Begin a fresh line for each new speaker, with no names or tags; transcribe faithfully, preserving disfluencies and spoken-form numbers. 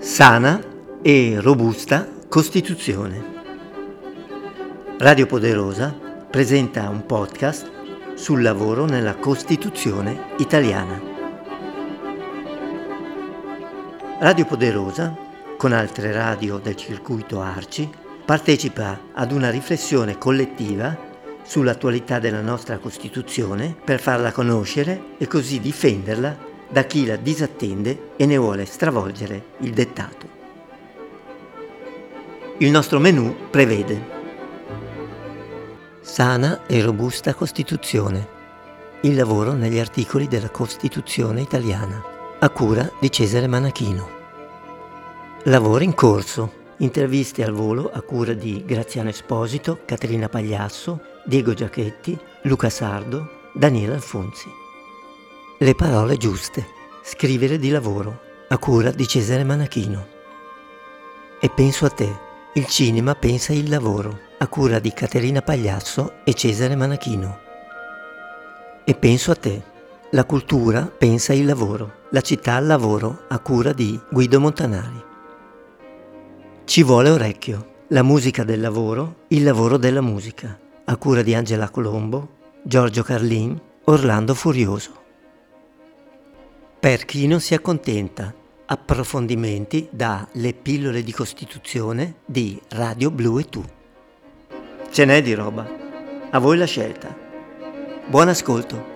Sana e robusta Costituzione. Radio Poderosa presenta un podcast sul lavoro nella Costituzione italiana. Radio Poderosa, con altre radio del circuito Arci, partecipa ad una riflessione collettiva sull'attualità della nostra Costituzione per farla conoscere e così difenderla da chi la disattende e ne vuole stravolgere il dettato. Il nostro menù prevede sana e robusta Costituzione, il lavoro negli articoli della Costituzione italiana, a cura di Cesare Manachino. Lavoro in corso, interviste al volo a cura di Graziano Esposito, Caterina Pagliasso, Diego Giachetti, Luca Sardo, Daniele Alfonsi. Le parole giuste, scrivere di lavoro, a cura di Cesare Manachino. E penso a te, il cinema pensa il lavoro, a cura di Caterina Pagliasso e Cesare Manachino. E penso a te, la cultura pensa il lavoro, la città al lavoro, a cura di Guido Montanari. Ci vuole orecchio, la musica del lavoro, il lavoro della musica, a cura di Angela Colombo, Giorgio Carlin, Orlando Furioso. Per chi non si accontenta, approfondimenti da Le pillole di Costituzione di Radio Blu e Tu. Ce n'è di roba, a voi la scelta. Buon ascolto.